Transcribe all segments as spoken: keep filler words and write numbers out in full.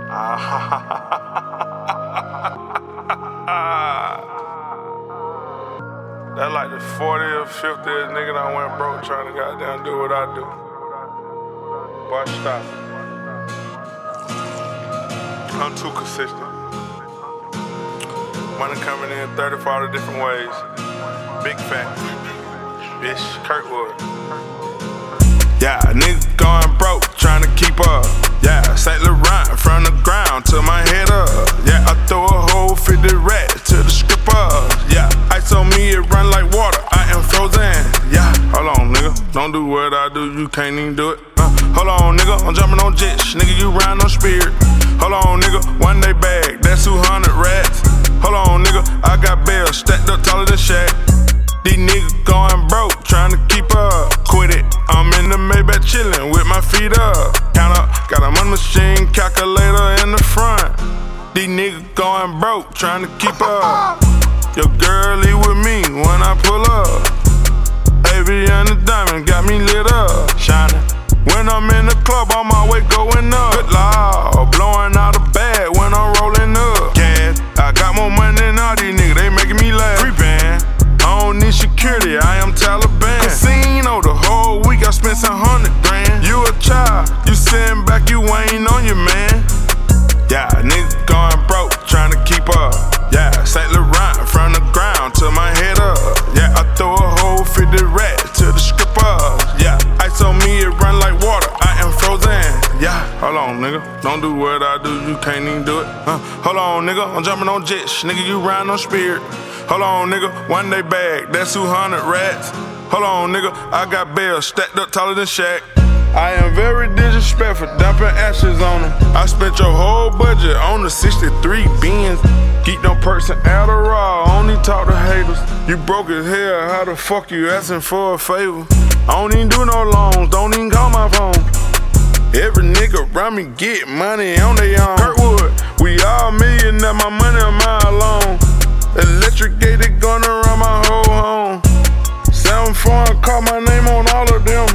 That like the fortieth, fiftieth nigga that went broke trying to goddamn do what I do. Boy, stop. I'm too consistent. Money coming in thirty, forty different ways. Big fat. Bitch, Kirkwood. Yeah, nigga going broke, trying to keep up. Yeah, Saint Laurent from the ground to my head up. Yeah, I throw a whole fifty racks to the stripper. Yeah, ice on me, it run like water. I am frozen. Yeah, hold on, nigga. Don't do what I do, you can't even do it. Uh, hold on, nigga. I'm jumping on jets. Nigga, you riding on Spirit. Hold on, nigga. One day bag, that's two hundred rats. Hold on, nigga. I got bells stacked up taller than Shaq. These niggas going broke, trying to keep up. Quit it. I'm in the Maybach chillin' with my feet up. Count up, got a money machine calculator in the front. These niggas going broke, trying to keep up. Your girl leave with me when I pull up. Aviana Diamond got me lit up, shining. When I'm in the club, on my way going up. Good Lord, blowing out a bag when I'm rolling up. Cash, I got more money than all these niggas, they making me laugh. Free band, I don't need security, I am Taliban. Casino the whole week, I spent some hundred grand. You a child, you sitting back, you ain't on your man. Yeah, niggas going broke, trying to keep up. Yeah, Saint Laurent from the ground to my head up. Yeah, I throw a whole fifty racks to the stripper. Yeah, ice on me, it run like water. I am frozen. Yeah, hold on, nigga. Don't do what I do, you can't even do it. Uh, hold on, nigga. I'm jumping on jets. Nigga, you riding on Spirit. Hold on, nigga. One day bag, that's two hundred rats. Hold on, nigga. I got bells stacked up taller than Shaq. I am very disrespectful, dumping ashes on them. I spent your whole budget on the sixty-three Benz. Geek no perks and Adderall, only talk to haters. You broke as hell, how the fuck you asking for a favor? I don't even do no loans, don't even call my phone. Every nigga around me get money on their own. Kirkwood, we all millionaire, my money on my alone. Electric gated gun around my whole home. seven four and call my name on all of them.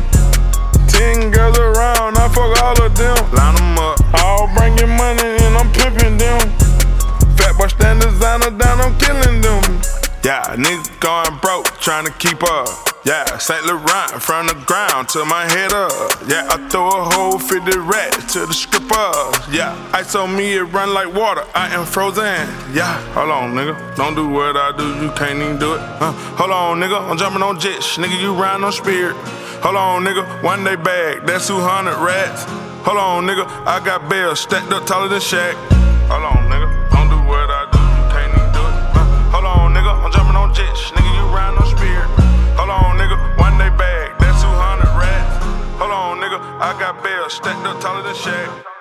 Ten girls around, I fuck all of them. Line them up, I'll bring your money and I'm pimping them. Fat boy stand designer down, I'm killing them. Yeah, niggas going broke, trying to keep up. Yeah, Saint Laurent from the ground to my head up. Yeah, I throw a whole fifty racks to the stripper. Yeah, ice on me, it run like water. I am frozen. Yeah, hold on, nigga. Don't do what I do, you can't even do it. Uh, hold on, nigga. I'm jumping on jets. Nigga, you riding on Spirit. Hold on, nigga. One day bag, that's two hundred rats. Hold on, nigga. I got bells stacked up taller than Shaq. Hold on, nigga. Don't do what I do, you can't even do it. Uh, hold on, nigga. I'm jumping on jets. Nigga, you riding on Spirit. Hold on, nigga. One day bag, that's two hundred rats. Hold on, nigga. I got bells stacked up taller than Shaq.